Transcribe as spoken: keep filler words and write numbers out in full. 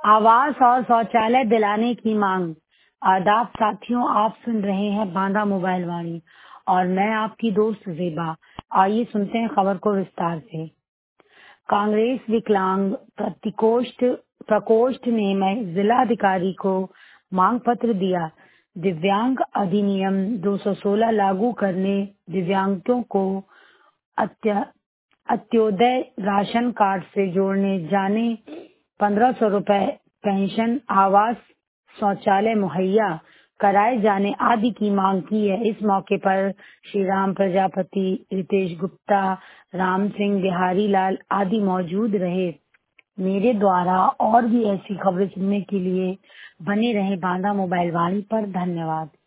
आवास और शौचालय दिलाने की मांग। आदाब साथियों, आप सुन रहे हैं बांदा मोबाइल वाणी और मैं आपकी दोस्त ज़ेबा। आइए सुनते हैं खबर को विस्तार से। कांग्रेस विकलांग प्रतिकोष्ठ प्रकोष्ठ ने मैं जिलाधिकारी को मांग पत्र दिया। दिव्यांग अधिनियम दो सौ सोलह लागू करने, दिव्यांगों को अत्य अंत्योदय राशन कार्ड से जोड़ने जाने, पंद्रह सौ रुपए पेंशन, आवास, शौचालय मुहैया कराए जाने आदि की मांग की है। इस मौके पर श्री राम प्रजापति, रितेश गुप्ता, राम सिंह, बिहारी लाल आदि मौजूद रहे। मेरे द्वारा और भी ऐसी खबरें सुनने के लिए बने रहे बांदा मोबाइल वाणी पर। धन्यवाद।